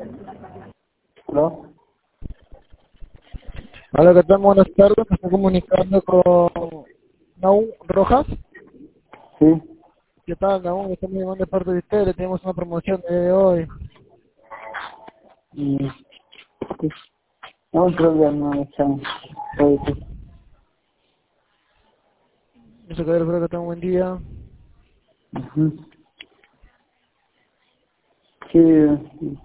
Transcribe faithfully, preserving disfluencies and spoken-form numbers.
¿Aló? Hola, ¿qué tal? Buenas tardes. Me estoy comunicando con Naum Rojas. Sí. ¿Qué tal, Naum? Estamos llamando de parte de ustedes. Tenemos una promoción de hoy. Mm, sí. No hay problema, chao. Oye, sí. Muchas gracias, espero que tengan un buen día. Ujú. Sí,